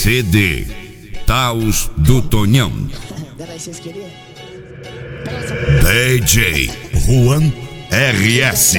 CD Taos do Tonhão. DJ Juan RS.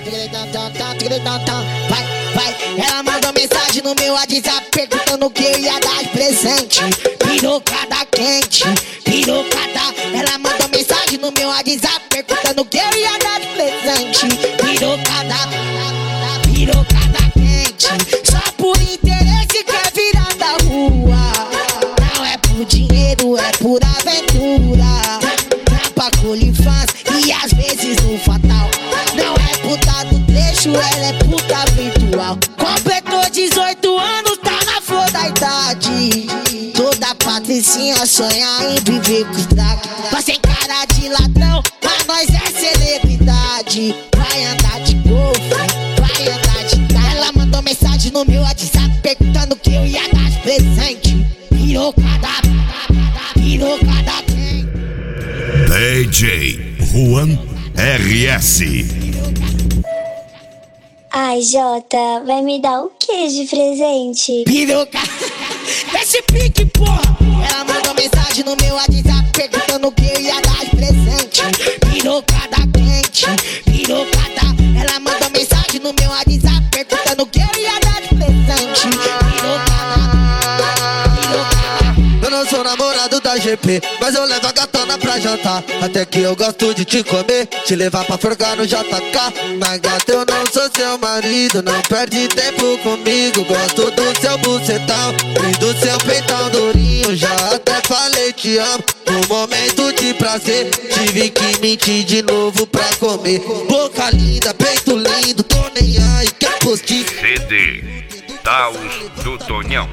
Vai, ela mandou mensagem no meu WhatsApp perguntando o que eu ia dar de presente. Pirocada quente, pirocada. Ela mandou mensagem no meu WhatsApp perguntando o que eu ia dar de presente. Pirocada, pirocada quente. Só por interesse quer virar da rua. Não é por dinheiro, é por aventura. Trampa com OnlyFans e às vezes no fatal. Não é puta do trecho, ela é puta virtual. Completou 18 anos, tá na flor da idade. Toda patricinha sonha em viver com os drag. Mas sem cara de ladrão, mas nós é celebridade. Vai andar de golfe, vai andar de carro. Ela mandou mensagem no meu WhatsApp perguntando que eu ia dar de presente. Pirocada, pirocada quem? DJ Juan RS. Ai, Jota, vai me dar o que de presente? Piroca, esse pique, porra. Ela mandou mensagem no meu WhatsApp perguntando o que eu ia dar de presente. Pirocada quente, pirocada. Ela mandou mensagem no meu WhatsApp perguntando o que eu ia dar de presente. Pirocada, pirocada. Eu não sou namorado da GP, mas eu levo a gatona pra jantar. Até que eu gosto de te comer, te levar pra forgar no JK. Mas gata, eu não sou seu marido, não perde tempo comigo. Gosto do seu bucetão e do seu peitão durinho. Já até falei te amo, no momento de prazer tive que mentir de novo pra comer. Boca linda, peito lindo, tô nem aí, quer postir. CD Taos do Tonhão.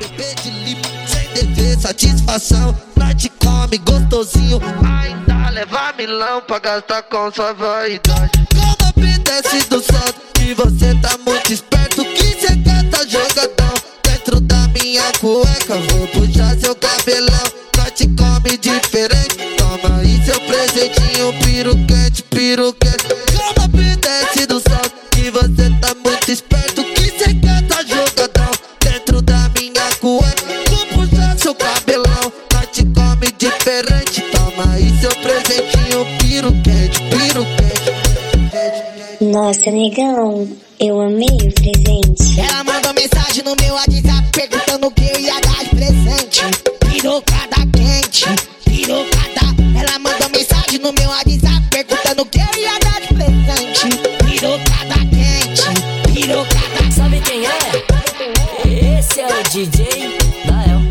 Satisfação, nós te come gostosinho. Ainda leva milão pra gastar com sua vaidade. Como apetece do santo, e você tá muito esperto. Que cê quer tá jogadão dentro da minha cueca. Vou puxar seu cabelão, nós te come diferente. Toma aí seu presentinho, piruquete, piruquete. Como apetece do santo, e você tá muito esperto. Que cê quer tá jogadão dentro da minha cueca. Seu cabelão, nós te come diferente. Toma aí seu presentinho, piruquete, piruquete. Nossa, negão, eu amei o presente. Ela mandou mensagem no meu WhatsApp perguntando o que eu ia dar de presente. Pirocada quente, pirocada. Ela mandou mensagem no meu WhatsApp perguntando o que eu ia dar de presente. Pirocada quente, pirocada. Sabe quem é? Esse é o DJ Dael.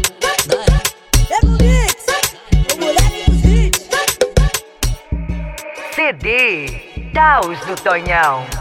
CD Taos do Tonhão.